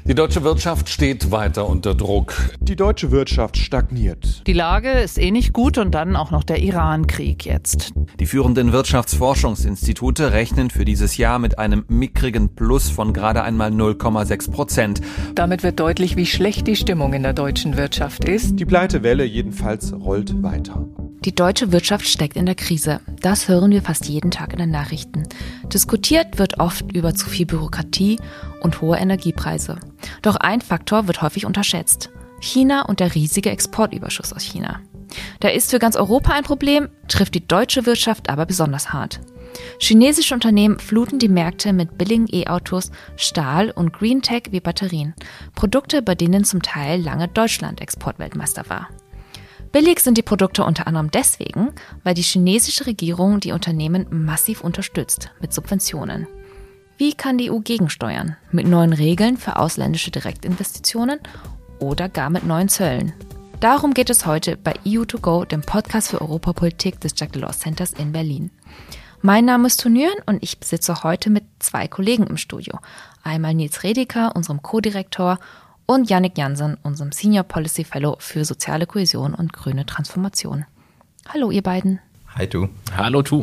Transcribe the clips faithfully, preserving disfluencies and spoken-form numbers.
Die deutsche Wirtschaft steht weiter unter Druck. Die deutsche Wirtschaft stagniert. Die Lage ist eh nicht gut und dann auch noch der Iran-Krieg jetzt. Die führenden Wirtschaftsforschungsinstitute rechnen für dieses Jahr mit einem mickrigen Plus von gerade einmal null Komma sechs Prozent. Damit wird deutlich, wie schlecht die Stimmung in der deutschen Wirtschaft ist. Die Pleitewelle jedenfalls rollt weiter. Die deutsche Wirtschaft steckt in der Krise. Das hören wir fast jeden Tag in den Nachrichten. Diskutiert wird oft über zu viel Bürokratie und hohe Energiepreise. Doch ein Faktor wird häufig unterschätzt: China und der riesige Exportüberschuss aus China. Der ist für ganz Europa ein Problem, trifft die deutsche Wirtschaft aber besonders hart. Chinesische Unternehmen fluten die Märkte mit billigen E-Autos, Stahl und Green Tech wie Batterien. Produkte, bei denen zum Teil lange Deutschland Exportweltmeister war. Billig sind die Produkte unter anderem deswegen, weil die chinesische Regierung die Unternehmen massiv unterstützt mit Subventionen. Wie kann die E U gegensteuern? Mit neuen Regeln für ausländische Direktinvestitionen oder gar mit neuen Zöllen? Darum geht es heute bei E U to go, dem Podcast für Europapolitik des Jacques Delors Centers in Berlin. Mein Name ist Tunüren und ich sitze heute mit zwei Kollegen im Studio. Einmal Nils Redeker, unserem Co-Direktor, und Yannick Jansen, unserem Senior Policy Fellow für soziale Kohäsion und grüne Transformation. Hallo ihr beiden. Hi Du. Hallo Tu.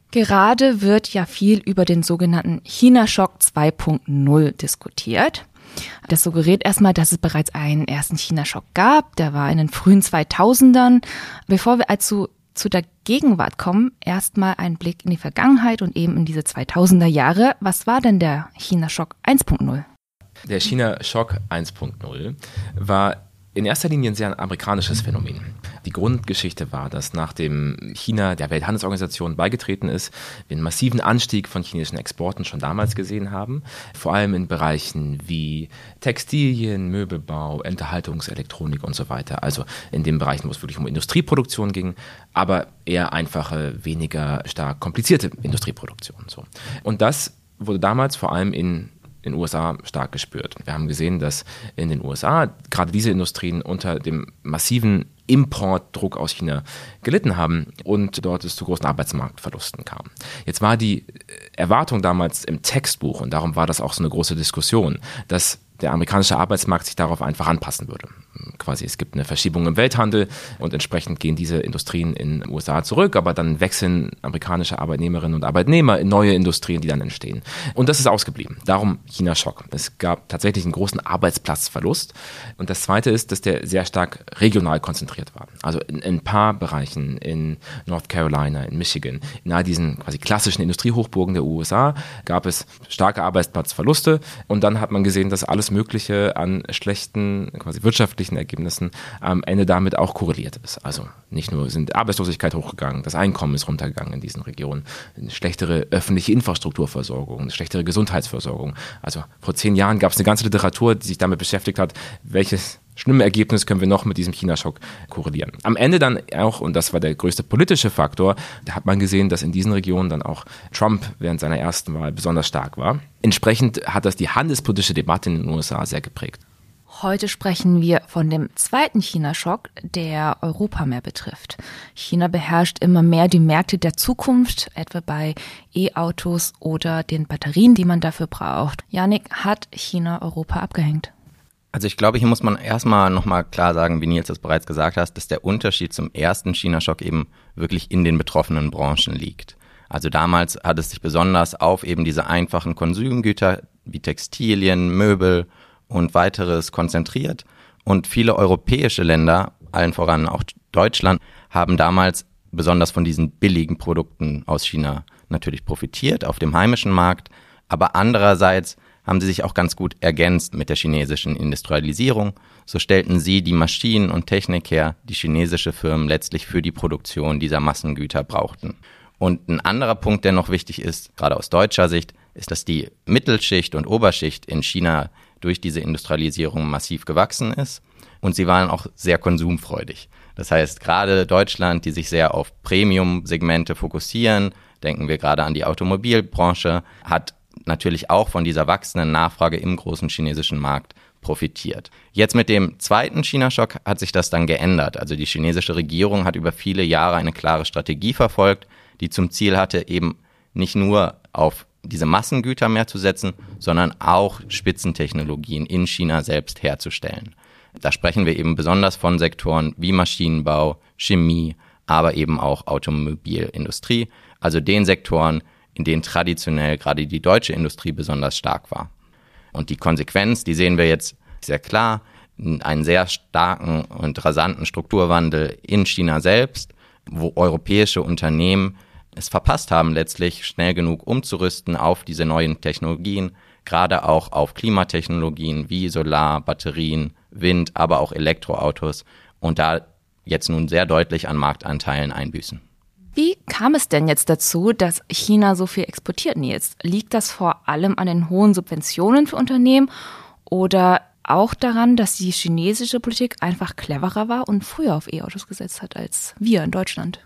Gerade wird ja viel über den sogenannten China-Schock zwei Punkt null diskutiert. Das suggeriert erstmal, dass es bereits einen ersten China-Schock gab. Der war in den frühen zweitausendern. Bevor wir also zu der Gegenwart kommen, erstmal ein Blick in die Vergangenheit und eben in diese zweitausender Jahre. Was war denn der China-Schock eins Punkt null? Der China-Schock eins Punkt null war in erster Linie ein sehr amerikanisches Phänomen. Die Grundgeschichte war, dass nachdem China der Welthandelsorganisation beigetreten ist, wir einen massiven Anstieg von chinesischen Exporten schon damals gesehen haben, vor allem in Bereichen wie Textilien, Möbelbau, Unterhaltungselektronik und so weiter. Also in den Bereichen, wo es wirklich um Industrieproduktion ging, aber eher einfache, weniger stark komplizierte Industrieproduktion. So. Und das wurde damals vor allem in in den U S A stark gespürt. Wir haben gesehen, dass in den U S A gerade diese Industrien unter dem massiven Importdruck aus China gelitten haben und dort es zu großen Arbeitsmarktverlusten kam. Jetzt war die Erwartung damals im Textbuch, und darum war das auch so eine große Diskussion, dass der amerikanische Arbeitsmarkt sich darauf einfach anpassen würde. Quasi, es gibt eine Verschiebung im Welthandel und entsprechend gehen diese Industrien in den U S A zurück, aber dann wechseln amerikanische Arbeitnehmerinnen und Arbeitnehmer in neue Industrien, die dann entstehen. Und das ist ausgeblieben. Darum China-Schock. Es gab tatsächlich einen großen Arbeitsplatzverlust. Und das Zweite ist, dass der sehr stark regional konzentriert war. Also in, in ein paar Bereichen, in North Carolina, in Michigan, in all diesen quasi klassischen Industriehochburgen der U S A gab es starke Arbeitsplatzverluste. Und dann hat man gesehen, dass alles Mögliche an schlechten, quasi wirtschaftlichen Ergebnissen am Ende damit auch korreliert ist. Also nicht nur sind Arbeitslosigkeit hochgegangen, das Einkommen ist runtergegangen in diesen Regionen, eine schlechtere öffentliche Infrastrukturversorgung, eine schlechtere Gesundheitsversorgung. Also vor zehn Jahren gab es eine ganze Literatur, die sich damit beschäftigt hat, welches schlimme Ergebnis können wir noch mit diesem China-Schock korrelieren. Am Ende dann auch, und das war der größte politische Faktor, da hat man gesehen, dass in diesen Regionen dann auch Trump während seiner ersten Wahl besonders stark war. Entsprechend hat das die handelspolitische Debatte in den U S A sehr geprägt. Heute sprechen wir von dem zweiten China-Schock, der Europa mehr betrifft. China beherrscht immer mehr die Märkte der Zukunft, etwa bei E-Autos oder den Batterien, die man dafür braucht. Yannick, hat China Europa abgehängt? Also ich glaube, hier muss man erstmal nochmal klar sagen, wie Nils das bereits gesagt hat, dass der Unterschied zum ersten China-Schock eben wirklich in den betroffenen Branchen liegt. Also damals hat es sich besonders auf eben diese einfachen Konsumgüter wie Textilien, Möbel und weiteres konzentriert. Und viele europäische Länder, allen voran auch Deutschland, haben damals besonders von diesen billigen Produkten aus China natürlich profitiert auf dem heimischen Markt. Aber andererseits haben sie sich auch ganz gut ergänzt mit der chinesischen Industrialisierung. So stellten sie die Maschinen und Technik her, die chinesische Firmen letztlich für die Produktion dieser Massengüter brauchten. Und ein anderer Punkt, der noch wichtig ist, gerade aus deutscher Sicht, ist, dass die Mittelschicht und Oberschicht in China durch diese Industrialisierung massiv gewachsen ist. Und sie waren auch sehr konsumfreudig. Das heißt, gerade Deutschland, die sich sehr auf Premium-Segmente fokussieren, denken wir gerade an die Automobilbranche, hat natürlich auch von dieser wachsenden Nachfrage im großen chinesischen Markt profitiert. Jetzt mit dem zweiten China-Schock hat sich das dann geändert. Also die chinesische Regierung hat über viele Jahre eine klare Strategie verfolgt, die zum Ziel hatte, eben nicht nur auf diese Massengüter mehr zu setzen, sondern auch Spitzentechnologien in China selbst herzustellen. Da sprechen wir eben besonders von Sektoren wie Maschinenbau, Chemie, aber eben auch Automobilindustrie, also den Sektoren, in denen traditionell gerade die deutsche Industrie besonders stark war. Und die Konsequenz, die sehen wir jetzt sehr klar, einen sehr starken und rasanten Strukturwandel in China selbst, wo europäische Unternehmen es verpasst haben, letztlich schnell genug umzurüsten auf diese neuen Technologien, gerade auch auf Klimatechnologien wie Solar, Batterien, Wind, aber auch Elektroautos und da jetzt nun sehr deutlich an Marktanteilen einbüßen. Wie kam es denn jetzt dazu, dass China so viel exportiert, Nils? Liegt das vor allem an den hohen Subventionen für Unternehmen oder auch daran, dass die chinesische Politik einfach cleverer war und früher auf E-Autos gesetzt hat als wir in Deutschland?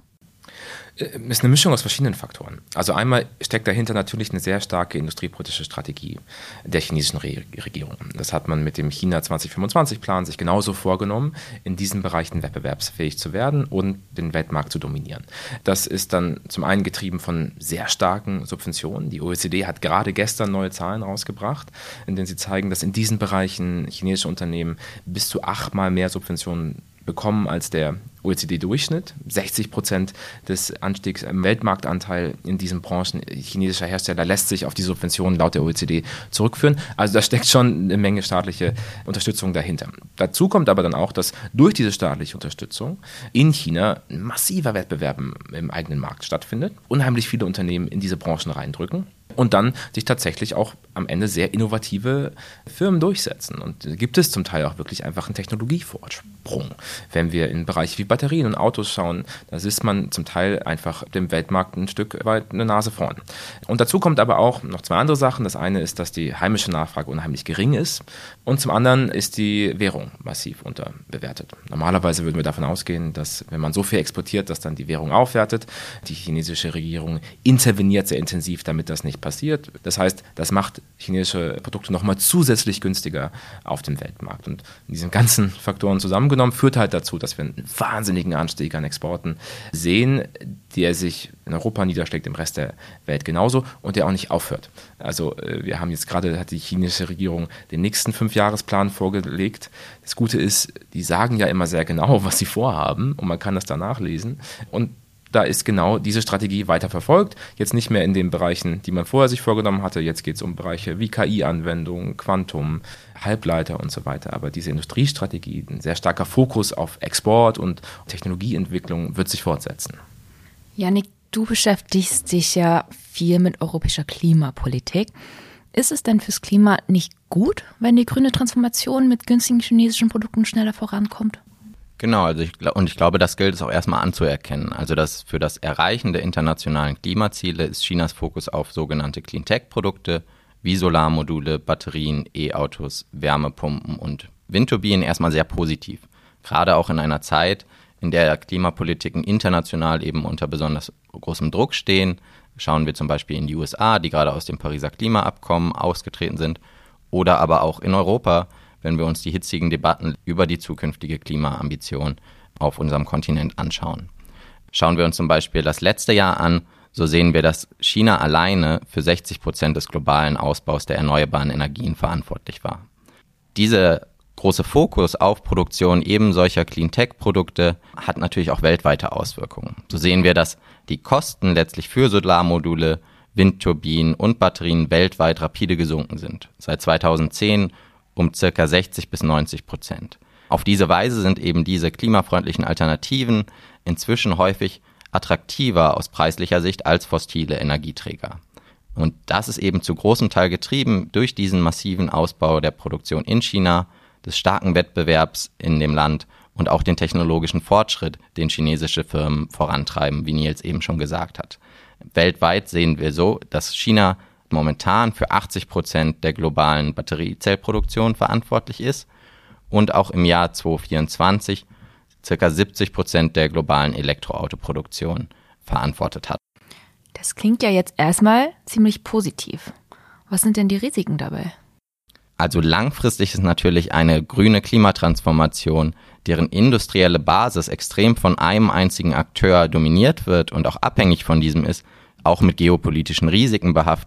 Ist eine Mischung aus verschiedenen Faktoren. Also einmal steckt dahinter natürlich eine sehr starke industriepolitische Strategie der chinesischen Re- Regierung. Das hat man mit dem China zwanzig fünfundzwanzig-Plan sich genauso vorgenommen, in diesen Bereichen wettbewerbsfähig zu werden und den Weltmarkt zu dominieren. Das ist dann zum einen getrieben von sehr starken Subventionen. Die O E C D hat gerade gestern neue Zahlen rausgebracht, in denen sie zeigen, dass in diesen Bereichen chinesische Unternehmen bis zu achtmal mehr Subventionen bekommen als der O E C D-Durchschnitt. sechzig Prozent des Anstiegs im Weltmarktanteil in diesen Branchen chinesischer Hersteller lässt sich auf die Subventionen laut der O E C D zurückführen. Also da steckt schon eine Menge staatliche Unterstützung dahinter. Dazu kommt aber dann auch, dass durch diese staatliche Unterstützung in China ein massiver Wettbewerb im eigenen Markt stattfindet. Unheimlich viele Unternehmen in diese Branchen reindrücken. Und dann sich tatsächlich auch am Ende sehr innovative Firmen durchsetzen. Und gibt es zum Teil auch wirklich einfach einen Technologievorsprung. Wenn wir in Bereiche wie Batterien und Autos schauen, da ist man zum Teil einfach dem Weltmarkt ein Stück weit eine Nase vorn. Und dazu kommt aber auch noch zwei andere Sachen. Das eine ist, dass die heimische Nachfrage unheimlich gering ist. Und zum anderen ist die Währung massiv unterbewertet. Normalerweise würden wir davon ausgehen, dass wenn man so viel exportiert, dass dann die Währung aufwertet. Die chinesische Regierung interveniert sehr intensiv, damit das nicht passiert. Das heißt, das macht chinesische Produkte nochmal zusätzlich günstiger auf dem Weltmarkt. Und diese ganzen Faktoren zusammengenommen führt halt dazu, dass wir einen wahnsinnigen Anstieg an Exporten sehen, der sich in Europa niederschlägt, im Rest der Welt genauso und der auch nicht aufhört. Also wir haben jetzt gerade, hat die chinesische Regierung den nächsten Fünfjahresplan vorgelegt. Das Gute ist, die sagen ja immer sehr genau, was sie vorhaben und man kann das da nachlesen. Und da ist genau diese Strategie weiter verfolgt. Jetzt nicht mehr in den Bereichen, die man vorher sich vorgenommen hatte. Jetzt geht es um Bereiche wie K I-Anwendungen, Quantum, Halbleiter und so weiter. Aber diese Industriestrategie, ein sehr starker Fokus auf Export und Technologieentwicklung wird sich fortsetzen. Yannick, du beschäftigst dich ja viel mit europäischer Klimapolitik. Ist es denn fürs Klima nicht gut, wenn die grüne Transformation mit günstigen chinesischen Produkten schneller vorankommt? Genau, also ich, und ich glaube, das gilt es auch erstmal anzuerkennen. Also dass für das Erreichen der internationalen Klimaziele ist Chinas Fokus auf sogenannte Cleantech-Produkte wie Solarmodule, Batterien, E-Autos, Wärmepumpen und Windturbinen erstmal sehr positiv. Gerade auch in einer Zeit, in der Klimapolitiken international eben unter besonders großem Druck stehen. Schauen wir zum Beispiel in die U S A, die gerade aus dem Pariser Klimaabkommen ausgetreten sind, oder aber auch in Europa, wenn wir uns die hitzigen Debatten über die zukünftige Klimaambition auf unserem Kontinent anschauen. Schauen wir uns zum Beispiel das letzte Jahr an, so sehen wir, dass China alleine für sechzig Prozent des globalen Ausbaus der erneuerbaren Energien verantwortlich war. Dieser große Fokus auf Produktion eben solcher Cleantech-Produkte hat natürlich auch weltweite Auswirkungen. So sehen wir, dass die Kosten letztlich für Solarmodule, Windturbinen und Batterien weltweit rapide gesunken sind. Seit zweitausendzehn um circa sechzig bis neunzig Prozent. Auf diese Weise sind eben diese klimafreundlichen Alternativen inzwischen häufig attraktiver aus preislicher Sicht als fossile Energieträger. Und das ist eben zu großem Teil getrieben durch diesen massiven Ausbau der Produktion in China, des starken Wettbewerbs in dem Land und auch den technologischen Fortschritt, den chinesische Firmen vorantreiben, wie Nils eben schon gesagt hat. Weltweit sehen wir so, dass China momentan für achtzig Prozent der globalen Batteriezellproduktion verantwortlich ist und auch im Jahr zweitausendvierundzwanzig ca. siebzig Prozent der globalen Elektroautoproduktion verantwortet hat. Das klingt ja jetzt erstmal ziemlich positiv. Was sind denn die Risiken dabei? Also langfristig ist natürlich eine grüne Klimatransformation, deren industrielle Basis extrem von einem einzigen Akteur dominiert wird und auch abhängig von diesem ist, auch mit geopolitischen Risiken behaftet,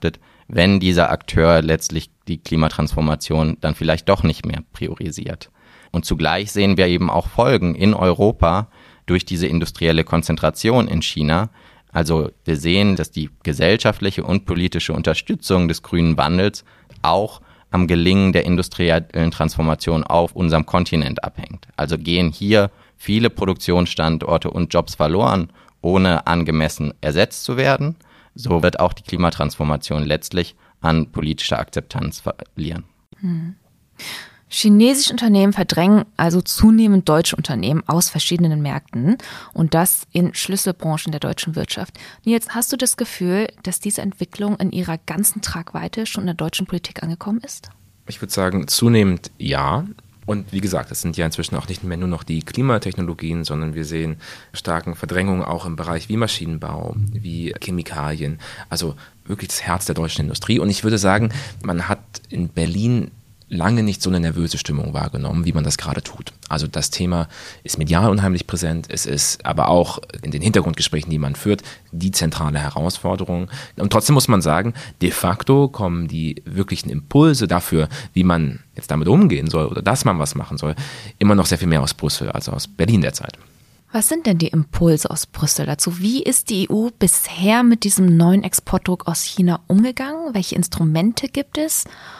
wenn dieser Akteur letztlich die Klimatransformation dann vielleicht doch nicht mehr priorisiert. Und zugleich sehen wir eben auch Folgen in Europa durch diese industrielle Konzentration in China. Also wir sehen, dass die gesellschaftliche und politische Unterstützung des grünen Wandels auch am Gelingen der industriellen Transformation auf unserem Kontinent abhängt. Also gehen hier viele Produktionsstandorte und Jobs verloren, ohne angemessen ersetzt zu werden. So wird auch die Klimatransformation letztlich an politischer Akzeptanz verlieren. Hm. Chinesische Unternehmen verdrängen also zunehmend deutsche Unternehmen aus verschiedenen Märkten und das in Schlüsselbranchen der deutschen Wirtschaft. Nils, hast du das Gefühl, dass diese Entwicklung in ihrer ganzen Tragweite schon in der deutschen Politik angekommen ist? Ich würde sagen, zunehmend ja. Und wie gesagt, es sind ja inzwischen auch nicht mehr nur noch die Klimatechnologien, sondern wir sehen starken Verdrängungen auch im Bereich wie Maschinenbau, wie Chemikalien, also wirklich das Herz der deutschen Industrie. Und ich würde sagen, man hat in Berlin lange nicht so eine nervöse Stimmung wahrgenommen, wie man das gerade tut. Also das Thema ist medial unheimlich präsent, es ist aber auch in den Hintergrundgesprächen, die man führt, die zentrale Herausforderung. Und trotzdem muss man sagen, de facto kommen die wirklichen Impulse dafür, wie man jetzt damit umgehen soll oder dass man was machen soll, immer noch sehr viel mehr aus Brüssel als aus Berlin derzeit. Was sind denn die Impulse aus Brüssel dazu? Wie ist die E U bisher mit diesem neuen Exportdruck aus China umgegangen? Welche Instrumente gibt es?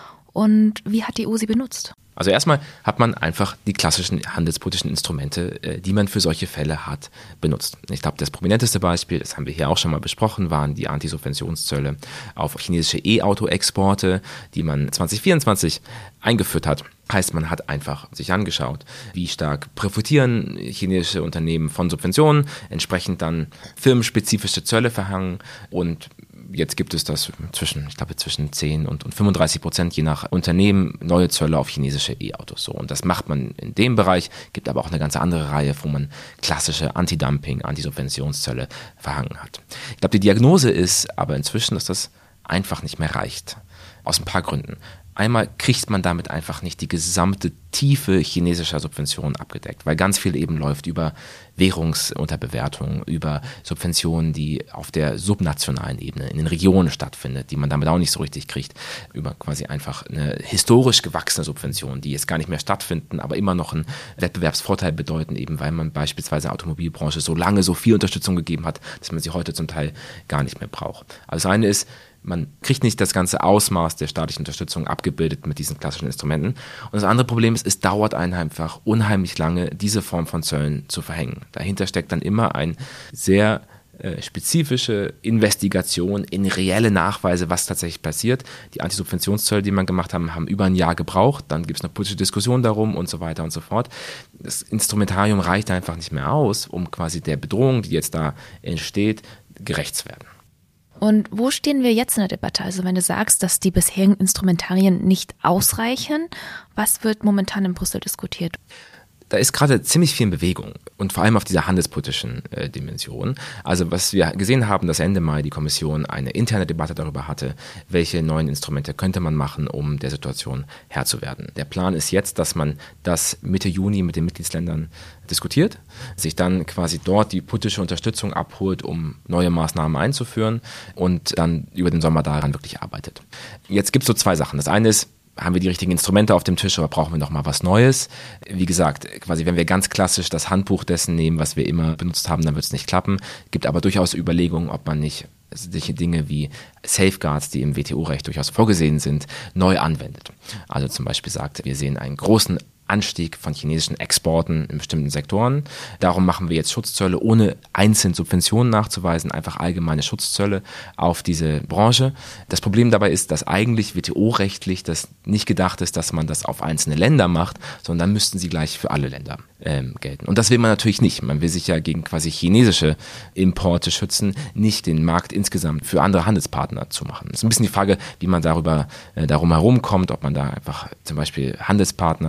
Und wie hat die E U sie benutzt? Also erstmal hat man einfach die klassischen handelspolitischen Instrumente, die man für solche Fälle hat, benutzt. Ich glaube, das prominenteste Beispiel, das haben wir hier auch schon mal besprochen, waren die Antisubventionszölle auf chinesische E-Auto-Exporte, die man zwanzig vierundzwanzig eingeführt hat. Heißt, man hat einfach sich angeschaut, wie stark profitieren chinesische Unternehmen von Subventionen, entsprechend dann firmenspezifische Zölle verhangen und jetzt gibt es das zwischen, ich glaube, zwischen zehn und fünfunddreißig Prozent je nach Unternehmen neue Zölle auf chinesische E-Autos. So. Und das macht man in dem Bereich, gibt aber auch eine ganze andere Reihe, wo man klassische Anti-Dumping, Antisubventionszölle verhangen hat. Ich glaube, die Diagnose ist aber inzwischen, dass das einfach nicht mehr reicht. Aus ein paar Gründen. Einmal kriegt man damit einfach nicht die gesamte Tiefe chinesischer Subventionen abgedeckt, weil ganz viel eben läuft über Währungsunterbewertung, über Subventionen, die auf der subnationalen Ebene in den Regionen stattfindet, die man damit auch nicht so richtig kriegt, über quasi einfach eine historisch gewachsene Subvention, die jetzt gar nicht mehr stattfinden, aber immer noch einen Wettbewerbsvorteil bedeuten, eben weil man beispielsweise der Automobilbranche so lange so viel Unterstützung gegeben hat, dass man sie heute zum Teil gar nicht mehr braucht. Also das eine ist, man kriegt nicht das ganze Ausmaß der staatlichen Unterstützung abgebildet mit diesen klassischen Instrumenten. Und das andere Problem ist, es dauert einen einfach unheimlich lange, diese Form von Zöllen zu verhängen. Dahinter steckt dann immer eine sehr äh, spezifische Investigation in reelle Nachweise, was tatsächlich passiert. Die Antisubventionszölle, die man gemacht haben, haben über ein Jahr gebraucht. Dann gibt es eine politische Diskussion darum und so weiter und so fort. Das Instrumentarium reicht einfach nicht mehr aus, um quasi der Bedrohung, die jetzt da entsteht, gerecht zu werden. Und wo stehen wir jetzt in der Debatte? Also wenn du sagst, dass die bisherigen Instrumentarien nicht ausreichen, was wird momentan in Brüssel diskutiert? Da ist gerade ziemlich viel in Bewegung und vor allem auf dieser handelspolitischen äh, Dimension. Also was wir gesehen haben, dass Ende Mai die Kommission eine interne Debatte darüber hatte, welche neuen Instrumente könnte man machen, um der Situation Herr zu werden. Der Plan ist jetzt, dass man das Mitte Juni mit den Mitgliedsländern diskutiert, sich dann quasi dort die politische Unterstützung abholt, um neue Maßnahmen einzuführen und dann über den Sommer daran wirklich arbeitet. Jetzt gibt es so zwei Sachen. Das eine ist, haben wir die richtigen Instrumente auf dem Tisch oder brauchen wir noch mal was Neues? Wie gesagt, quasi wenn wir ganz klassisch das Handbuch dessen nehmen, was wir immer benutzt haben, dann wird es nicht klappen. Gibt aber durchaus Überlegungen, ob man nicht solche Dinge wie Safeguards, die im W T O-Recht durchaus vorgesehen sind, neu anwendet. Also zum Beispiel sagt, wir sehen einen großen Anstieg von chinesischen Exporten in bestimmten Sektoren. Darum machen wir jetzt Schutzzölle, ohne einzeln Subventionen nachzuweisen, einfach allgemeine Schutzzölle auf diese Branche. Das Problem dabei ist, dass eigentlich W T O-rechtlich das nicht gedacht ist, dass man das auf einzelne Länder macht, sondern dann müssten sie gleich für alle Länder ähm, gelten. Und das will man natürlich nicht. Man will sich ja gegen quasi chinesische Importe schützen, nicht den Markt insgesamt für andere Handelspartner zu machen. Das ist ein bisschen die Frage, wie man darüber äh, darum herumkommt, ob man da einfach zum Beispiel Handelspartner, mit denen man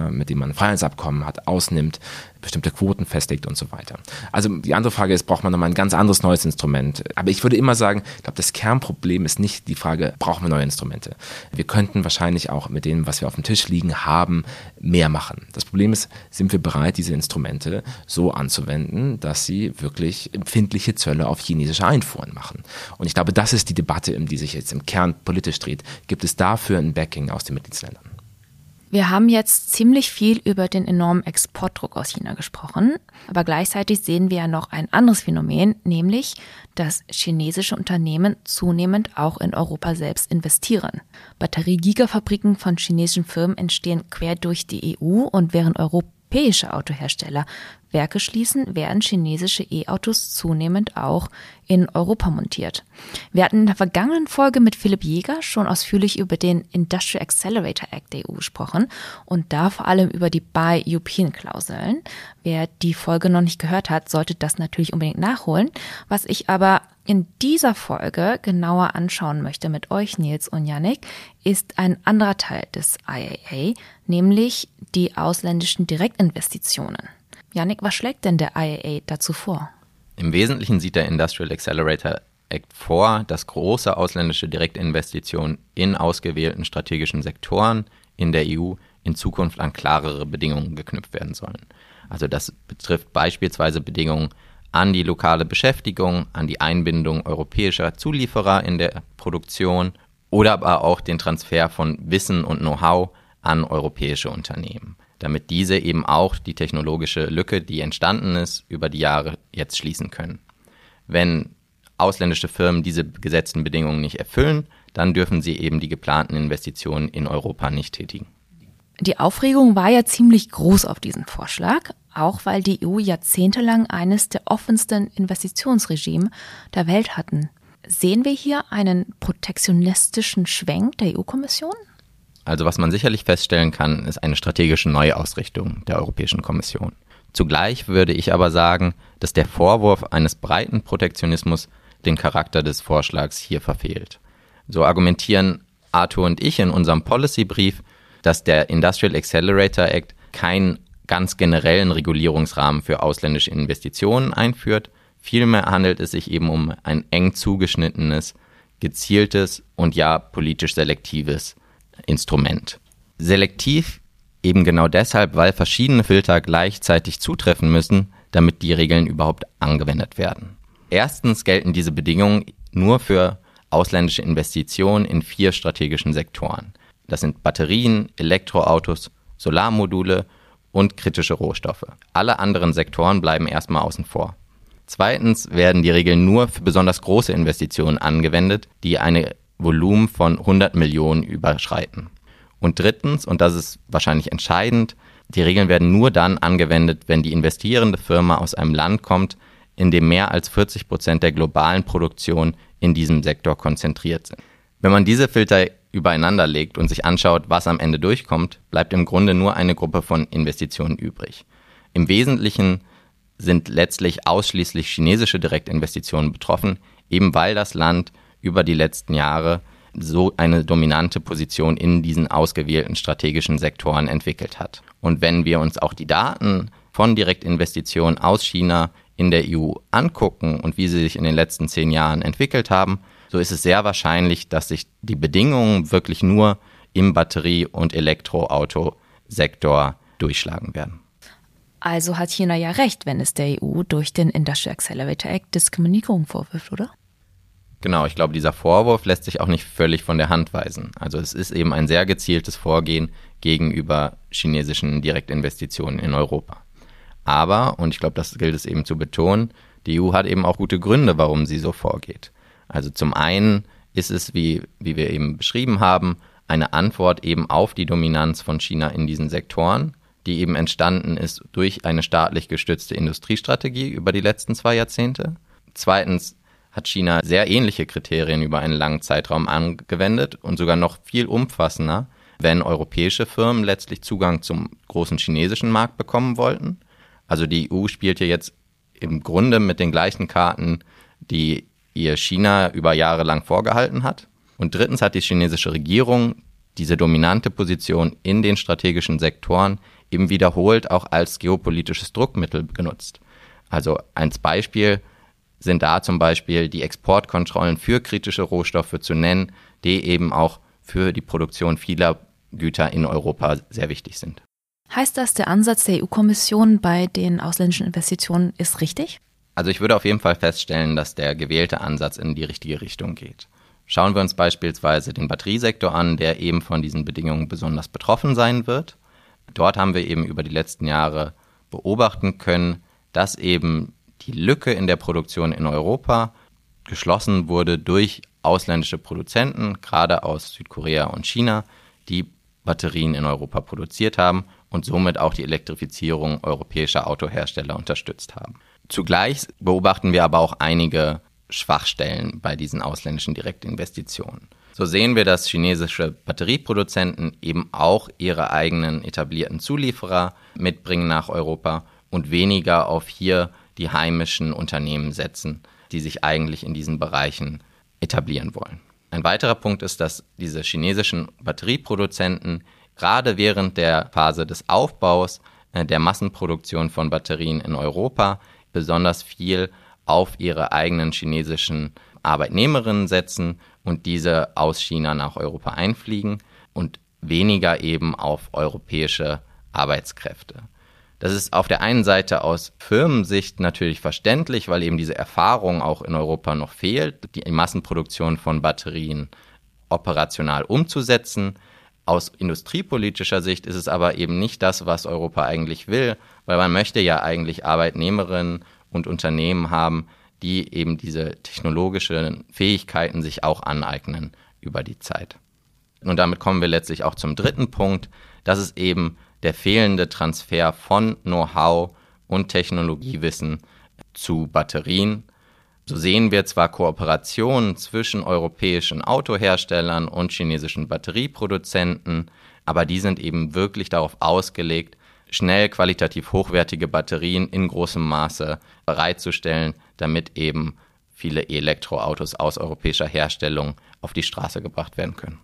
man ein Freihandelsabkommen hat, ausnimmt, bestimmte Quoten festlegt und so weiter. Also die andere Frage ist, braucht man nochmal ein ganz anderes neues Instrument? Aber ich würde immer sagen, ich glaube, das Kernproblem ist nicht die Frage, brauchen wir neue Instrumente? Wir könnten wahrscheinlich auch mit dem, was wir auf dem Tisch liegen haben, mehr machen. Das Problem ist, sind wir bereit, diese Instrumente so anzuwenden, dass sie wirklich empfindliche Zölle auf chinesische Einfuhren machen? Und ich glaube, das ist die Debatte, die sich jetzt im Kern politisch dreht. Gibt es dafür ein Backing aus den Mitgliedsländern? Wir haben jetzt ziemlich viel über den enormen Exportdruck aus China gesprochen, aber gleichzeitig sehen wir ja noch ein anderes Phänomen, nämlich, dass chinesische Unternehmen zunehmend auch in Europa selbst investieren. Batterie-Gigafabriken von chinesischen Firmen entstehen quer durch die E U und während europäische Autohersteller Werke schließen, werden chinesische E-Autos zunehmend auch in Europa montiert. Wir hatten in der vergangenen Folge mit Philipp Jäger schon ausführlich über den Industrial Accelerator Act der E U gesprochen und da vor allem über die Buy European-Klauseln. Wer die Folge noch nicht gehört hat, sollte das natürlich unbedingt nachholen. Was ich aber in dieser Folge genauer anschauen möchte mit euch, Nils und Yannick, ist ein anderer Teil des I A A, nämlich die ausländischen Direktinvestitionen. Yannick, was schlägt denn der I A A dazu vor? Im Wesentlichen sieht der Industrial Accelerator Act vor, dass große ausländische Direktinvestitionen in ausgewählten strategischen Sektoren in der E U in Zukunft an klarere Bedingungen geknüpft werden sollen. Also das betrifft beispielsweise Bedingungen an die lokale Beschäftigung, an die Einbindung europäischer Zulieferer in der Produktion oder aber auch den Transfer von Wissen und Know-how an europäische Unternehmen, damit diese eben auch die technologische Lücke, die entstanden ist, über die Jahre jetzt schließen können. Wenn ausländische Firmen diese gesetzten Bedingungen nicht erfüllen, dann dürfen sie eben die geplanten Investitionen in Europa nicht tätigen. Die Aufregung war ja ziemlich groß auf diesen Vorschlag, auch weil die E U jahrzehntelang eines der offensten Investitionsregime der Welt hatten. Sehen wir hier einen protektionistischen Schwenk der E U-Kommission? Also was man sicherlich feststellen kann, ist eine strategische Neuausrichtung der Europäischen Kommission. Zugleich würde ich aber sagen, dass der Vorwurf eines breiten Protektionismus den Charakter des Vorschlags hier verfehlt. So argumentieren Arthur und ich in unserem Policy-Brief, dass der Industrial Accelerator Act keinen ganz generellen Regulierungsrahmen für ausländische Investitionen einführt. Vielmehr handelt es sich eben um ein eng zugeschnittenes, gezieltes und ja politisch selektives Instrument. Selektiv eben genau deshalb, weil verschiedene Filter gleichzeitig zutreffen müssen, damit die Regeln überhaupt angewendet werden. Erstens gelten diese Bedingungen nur für ausländische Investitionen in vier strategischen Sektoren. Das sind Batterien, Elektroautos, Solarmodule und kritische Rohstoffe. Alle anderen Sektoren bleiben erstmal außen vor. Zweitens werden die Regeln nur für besonders große Investitionen angewendet, die eine Volumen von hundert Millionen überschreiten. Und drittens, und das ist wahrscheinlich entscheidend, die Regeln werden nur dann angewendet, wenn die investierende Firma aus einem Land kommt, in dem mehr als vierzig Prozent der globalen Produktion in diesem Sektor konzentriert sind. Wenn man diese Filter übereinander legt und sich anschaut, was am Ende durchkommt, bleibt im Grunde nur eine Gruppe von Investitionen übrig. Im Wesentlichen sind letztlich ausschließlich chinesische Direktinvestitionen betroffen, eben weil das Land über die letzten Jahre so eine dominante Position in diesen ausgewählten strategischen Sektoren entwickelt hat. Und wenn wir uns auch die Daten von Direktinvestitionen aus China in der E U angucken und wie sie sich in den letzten zehn Jahren entwickelt haben, so ist es sehr wahrscheinlich, dass sich die Bedingungen wirklich nur im Batterie- und Elektroautosektor durchschlagen werden. Also hat China ja recht, wenn es der E U durch den Industrial Accelerator Act Diskriminierung vorwirft, oder? Genau, ich glaube, dieser Vorwurf lässt sich auch nicht völlig von der Hand weisen. Also es ist eben ein sehr gezieltes Vorgehen gegenüber chinesischen Direktinvestitionen in Europa. Aber, und ich glaube, das gilt es eben zu betonen, die E U hat eben auch gute Gründe, warum sie so vorgeht. Also zum einen ist es, wie, wie wir eben beschrieben haben, eine Antwort eben auf die Dominanz von China in diesen Sektoren, die eben entstanden ist durch eine staatlich gestützte Industriestrategie über die letzten zwei Jahrzehnte. Zweitens hat China sehr ähnliche Kriterien über einen langen Zeitraum angewendet und sogar noch viel umfassender, wenn europäische Firmen letztlich Zugang zum großen chinesischen Markt bekommen wollten. Also die E U spielt ja jetzt im Grunde mit den gleichen Karten, die ihr China über Jahre lang vorgehalten hat. Und drittens hat die chinesische Regierung diese dominante Position in den strategischen Sektoren eben wiederholt auch als geopolitisches Druckmittel genutzt. Also als Beispiel sind da zum Beispiel die Exportkontrollen für kritische Rohstoffe zu nennen, die eben auch für die Produktion vieler Güter in Europa sehr wichtig sind. Heißt das, der Ansatz der E U-Kommission bei den ausländischen Investitionen ist richtig? Also ich würde auf jeden Fall feststellen, dass der gewählte Ansatz in die richtige Richtung geht. Schauen wir uns beispielsweise den Batteriesektor an, der eben von diesen Bedingungen besonders betroffen sein wird. Dort haben wir eben über die letzten Jahre beobachten können, dass eben die Lücke in der Produktion in Europa geschlossen wurde durch ausländische Produzenten, gerade aus Südkorea und China, die Batterien in Europa produziert haben und somit auch die Elektrifizierung europäischer Autohersteller unterstützt haben. Zugleich beobachten wir aber auch einige Schwachstellen bei diesen ausländischen Direktinvestitionen. So sehen wir, dass chinesische Batterieproduzenten eben auch ihre eigenen etablierten Zulieferer mitbringen nach Europa und weniger auf hier die heimischen Unternehmen setzen, die sich eigentlich in diesen Bereichen etablieren wollen. Ein weiterer Punkt ist, dass diese chinesischen Batterieproduzenten gerade während der Phase des Aufbaus äh, der Massenproduktion von Batterien in Europa besonders viel auf ihre eigenen chinesischen Arbeitnehmerinnen setzen und diese aus China nach Europa einfliegen und weniger eben auf europäische Arbeitskräfte. Das ist auf der einen Seite aus Firmensicht natürlich verständlich, weil eben diese Erfahrung auch in Europa noch fehlt, die Massenproduktion von Batterien operational umzusetzen. Aus industriepolitischer Sicht ist es aber eben nicht das, was Europa eigentlich will, weil man möchte ja eigentlich Arbeitnehmerinnen und Unternehmen haben, die eben diese technologischen Fähigkeiten sich auch aneignen über die Zeit. Und damit kommen wir letztlich auch zum dritten Punkt, das ist eben der fehlende Transfer von Know-how und Technologiewissen zu Batterien. So sehen wir zwar Kooperationen zwischen europäischen Autoherstellern und chinesischen Batterieproduzenten, aber die sind eben wirklich darauf ausgelegt, schnell qualitativ hochwertige Batterien in großem Maße bereitzustellen, damit eben viele Elektroautos aus europäischer Herstellung auf die Straße gebracht werden können.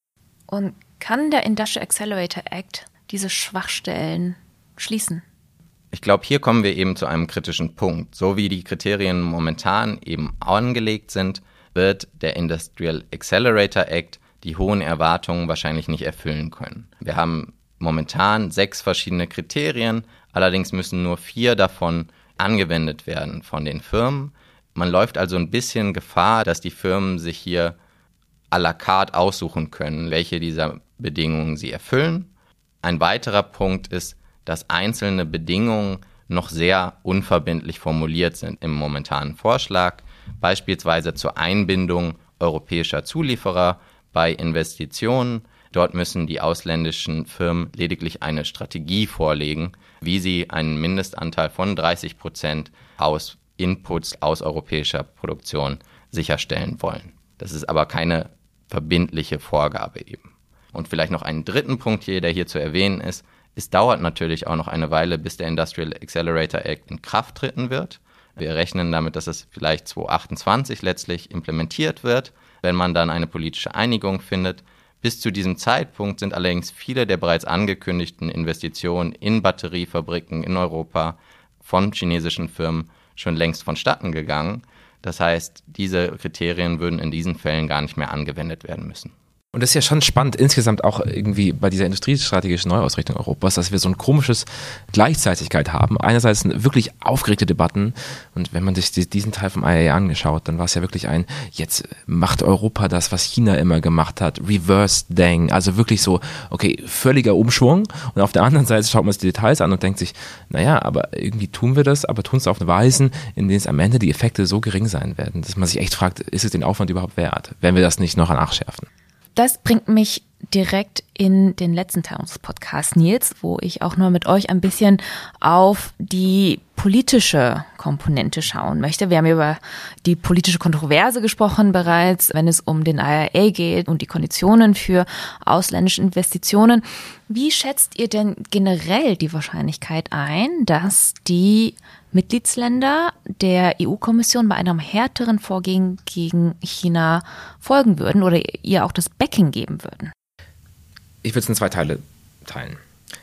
Und kann der Industrial Accelerator Act diese Schwachstellen schließen? Ich glaube, hier kommen wir eben zu einem kritischen Punkt. So wie die Kriterien momentan eben angelegt sind, wird der Industrial Accelerator Act die hohen Erwartungen wahrscheinlich nicht erfüllen können. Wir haben momentan sechs verschiedene Kriterien, allerdings müssen nur vier davon angewendet werden von den Firmen. Man läuft also ein bisschen Gefahr, dass die Firmen sich hier à la carte aussuchen können, welche dieser Bedingungen sie erfüllen. Ein weiterer Punkt ist, dass einzelne Bedingungen noch sehr unverbindlich formuliert sind im momentanen Vorschlag, beispielsweise zur Einbindung europäischer Zulieferer bei Investitionen. Dort müssen die ausländischen Firmen lediglich eine Strategie vorlegen, wie sie einen Mindestanteil von dreißig Prozent aus Inputs aus europäischer Produktion sicherstellen wollen. Das ist aber keine verbindliche Vorgabe eben. Und vielleicht noch einen dritten Punkt hier, der hier zu erwähnen ist. Es dauert natürlich auch noch eine Weile, bis der Industrial Accelerator Act in Kraft treten wird. Wir rechnen damit, dass es vielleicht zweitausendachtundzwanzig letztlich implementiert wird, wenn man dann eine politische Einigung findet. Bis zu diesem Zeitpunkt sind allerdings viele der bereits angekündigten Investitionen in Batteriefabriken in Europa von chinesischen Firmen schon längst vonstatten gegangen. Das heißt, diese Kriterien würden in diesen Fällen gar nicht mehr angewendet werden müssen. Und das ist ja schon spannend insgesamt auch irgendwie bei dieser industriestrategischen Neuausrichtung Europas, dass wir so ein komisches Gleichzeitigkeit haben. Einerseits wirklich aufgeregte Debatten und wenn man sich diesen Teil vom I A A angeschaut, dann war es ja wirklich ein, jetzt macht Europa das, was China immer gemacht hat, Reverse Deng, also wirklich so, okay, völliger Umschwung und auf der anderen Seite schaut man sich die Details an und denkt sich, naja, aber irgendwie tun wir das, aber tun es auf eine Weise, in denen es am Ende die Effekte so gering sein werden, dass man sich echt fragt, ist es den Aufwand überhaupt wert, wenn wir das nicht noch nachschärfen? Das bringt mich direkt in den letzten Teil unseres Podcasts, Nils, wo ich auch nur mit euch ein bisschen auf die politische Komponente schauen möchte. Wir haben über die politische Kontroverse gesprochen bereits, wenn es um den I R A geht und die Konditionen für ausländische Investitionen. Wie schätzt ihr denn generell die Wahrscheinlichkeit ein, dass die Mitgliedsländer der E U-Kommission bei einem härteren Vorgehen gegen China folgen würden oder ihr auch das Backing geben würden? Ich würde es in zwei Teile teilen.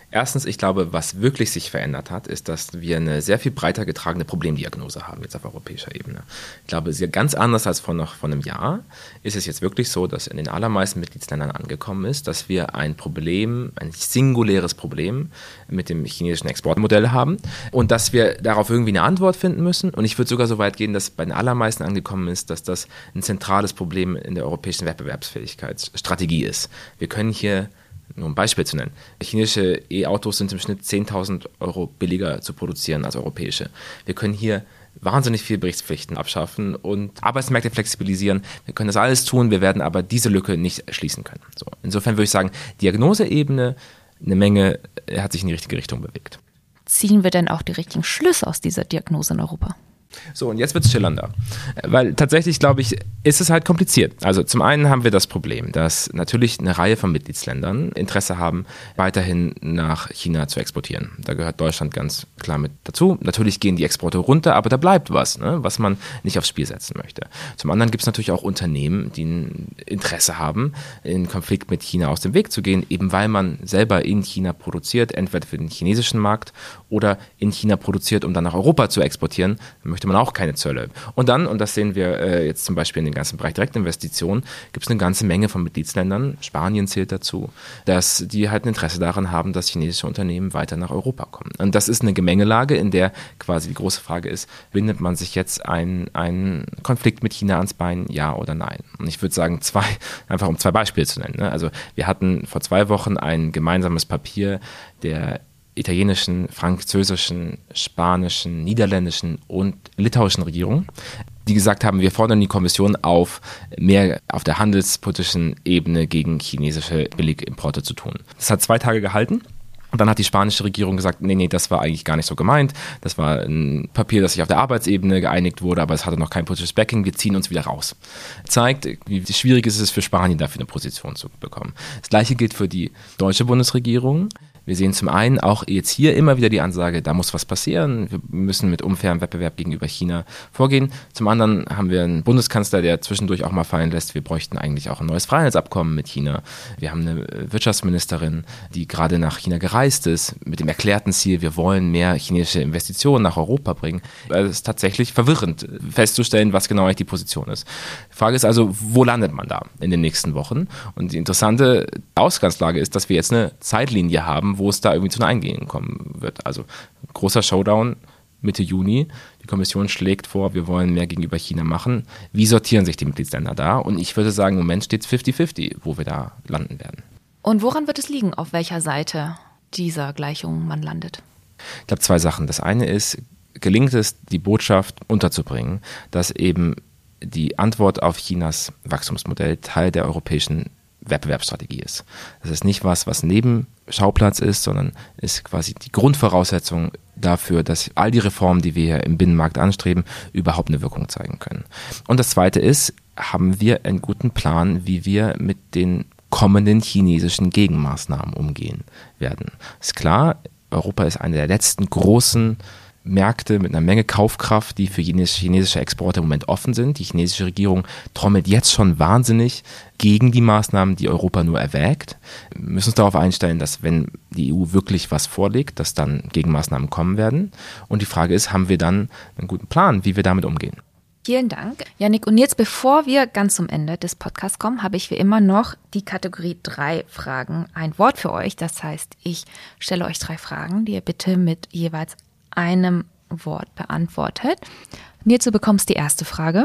Erstens, ich glaube, was wirklich sich verändert hat, ist, dass wir eine sehr viel breiter getragene Problemdiagnose haben jetzt auf europäischer Ebene. Ich glaube, sehr ganz anders als vor noch vor einem Jahr ist es jetzt wirklich so, dass in den allermeisten Mitgliedsländern angekommen ist, dass wir ein Problem, ein singuläres Problem mit dem chinesischen Exportmodell haben und dass wir darauf irgendwie eine Antwort finden müssen. Und ich würde sogar so weit gehen, dass bei den allermeisten angekommen ist, dass das ein zentrales Problem in der europäischen Wettbewerbsfähigkeitsstrategie ist. Wir können hier, nur um ein Beispiel zu nennen, chinesische E-Autos sind im Schnitt zehntausend Euro billiger zu produzieren als europäische. Wir können hier wahnsinnig viele Berichtspflichten abschaffen und Arbeitsmärkte flexibilisieren. Wir können das alles tun, wir werden aber diese Lücke nicht schließen können. So, insofern würde ich sagen, Diagnoseebene, eine Menge hat sich in die richtige Richtung bewegt. Ziehen wir denn auch die richtigen Schlüsse aus dieser Diagnose in Europa? So, und jetzt wird es schillernder. Weil tatsächlich, glaube ich, ist es halt kompliziert. Also zum einen haben wir das Problem, dass natürlich eine Reihe von Mitgliedsländern Interesse haben, weiterhin nach China zu exportieren. Da gehört Deutschland ganz klar mit dazu. Natürlich gehen die Exporte runter, aber da bleibt was, ne, was man nicht aufs Spiel setzen möchte. Zum anderen gibt es natürlich auch Unternehmen, die ein Interesse haben, in Konflikt mit China aus dem Weg zu gehen, eben weil man selber in China produziert, entweder für den chinesischen Markt oder in China produziert, um dann nach Europa zu exportieren. Da möchte man auch keine Zölle. Und dann, und das sehen wir äh, jetzt zum Beispiel in den ganzen Bereich Direktinvestitionen, gibt es eine ganze Menge von Mitgliedsländern, Spanien zählt dazu, dass die halt ein Interesse daran haben, dass chinesische Unternehmen weiter nach Europa kommen. Und das ist eine Gemengelage, in der quasi die große Frage ist, bindet man sich jetzt einen, einen Konflikt mit China ans Bein, ja oder nein? Und ich würde sagen, zwei, einfach um zwei Beispiele zu nennen. Ne? Also wir hatten vor zwei Wochen ein gemeinsames Papier der italienischen, französischen, spanischen, niederländischen und litauischen Regierung, die gesagt haben, wir fordern die Kommission auf, mehr auf der handelspolitischen Ebene gegen chinesische Billigimporte zu tun. Das hat zwei Tage gehalten. Und dann hat die spanische Regierung gesagt, nee, nee, das war eigentlich gar nicht so gemeint. Das war ein Papier, das sich auf der Arbeitsebene geeinigt wurde, aber es hatte noch kein politisches Backing. Wir ziehen uns wieder raus. Zeigt, wie schwierig ist es für Spanien, dafür eine Position zu bekommen. Das Gleiche gilt für die deutsche Bundesregierung. Wir sehen zum einen auch jetzt hier immer wieder die Ansage, da muss was passieren, wir müssen mit unfairem Wettbewerb gegenüber China vorgehen. Zum anderen haben wir einen Bundeskanzler, der zwischendurch auch mal fallen lässt, wir bräuchten eigentlich auch ein neues Freihandelsabkommen mit China. Wir haben eine Wirtschaftsministerin, die gerade nach China gereist ist, mit dem erklärten Ziel, wir wollen mehr chinesische Investitionen nach Europa bringen. Es ist tatsächlich verwirrend festzustellen, was genau eigentlich die Position ist. Die Frage ist also, wo landet man da in den nächsten Wochen? Und die interessante Ausgangslage ist, dass wir jetzt eine Zeitlinie haben, wo es da irgendwie zu einer Einigung kommen wird. Also großer Showdown Mitte Juni. Die Kommission schlägt vor, wir wollen mehr gegenüber China machen. Wie sortieren sich die Mitgliedsländer da? Und ich würde sagen, im Moment steht es fünfzig fünfzig, wo wir da landen werden. Und woran wird es liegen, auf welcher Seite dieser Gleichung man landet? Ich glaube, zwei Sachen. Das eine ist, gelingt es, die Botschaft unterzubringen, dass eben die Antwort auf Chinas Wachstumsmodell Teil der europäischen Wettbewerbsstrategie ist. Das ist nicht was, was Nebenschauplatz ist, sondern ist quasi die Grundvoraussetzung dafür, dass all die Reformen, die wir hier im Binnenmarkt anstreben, überhaupt eine Wirkung zeigen können. Und das Zweite ist, haben wir einen guten Plan, wie wir mit den kommenden chinesischen Gegenmaßnahmen umgehen werden. Ist klar, Europa ist eine der letzten großen Märkte mit einer Menge Kaufkraft, die für chinesische Exporte im Moment offen sind. Die chinesische Regierung trommelt jetzt schon wahnsinnig gegen die Maßnahmen, die Europa nur erwägt. Wir müssen uns darauf einstellen, dass wenn die E U wirklich was vorlegt, dass dann Gegenmaßnahmen kommen werden. Und die Frage ist, haben wir dann einen guten Plan, wie wir damit umgehen? Vielen Dank, Yannick. Und jetzt, bevor wir ganz zum Ende des Podcasts kommen, habe ich wie immer noch die Kategorie drei Fragen. Ein Wort für euch. Das heißt, ich stelle euch drei Fragen, die ihr bitte mit jeweils einem Wort beantwortet. Nils, du bekommst die erste Frage.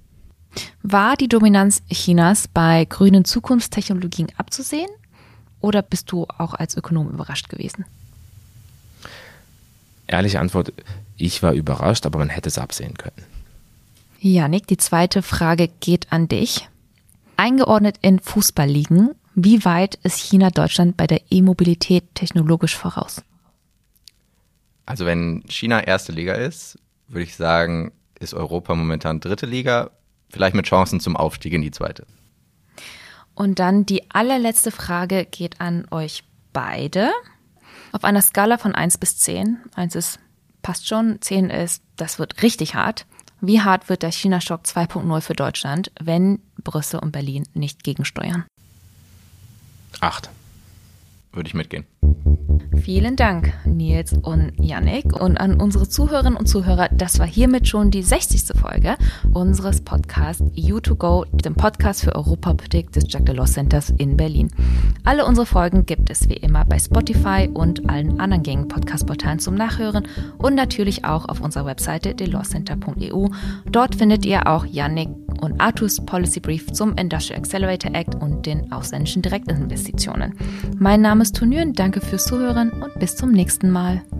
War die Dominanz Chinas bei grünen Zukunftstechnologien abzusehen oder bist du auch als Ökonom überrascht gewesen? Ehrliche Antwort, ich war überrascht, aber man hätte es absehen können. Yannick, die zweite Frage geht an dich. Eingeordnet in Fußballligen, wie weit ist China Deutschland bei der E-Mobilität technologisch voraus? Also wenn China erste Liga ist, würde ich sagen, ist Europa momentan dritte Liga, vielleicht mit Chancen zum Aufstieg in die zweite. Und dann die allerletzte Frage geht an euch beide. Auf einer Skala von eins bis zehn, eins ist passt schon, zehn ist, das wird richtig hart. Wie hart wird der China-Schock zwei Punkt null für Deutschland, wenn Brüssel und Berlin nicht gegensteuern? Acht. Würde ich mitgehen. Vielen Dank, Nils und Yannick. Und an unsere Zuhörerinnen und Zuhörer, das war hiermit schon die sechzigste Folge unseres Podcasts E U to Go, dem Podcast für Europapolitik des Jacques Delors Centers in Berlin. Alle unsere Folgen gibt es wie immer bei Spotify und allen anderen gängigen Podcast-Portalen zum Nachhören und natürlich auch auf unserer Webseite delorscenter punkt e u. Dort findet ihr auch Yannick und Arthurs Policy Brief zum Industrial Accelerator Act und den ausländischen Direktinvestitionen. Mein Name ist Tunjun, danke fürs Zuhören und bis zum nächsten Mal.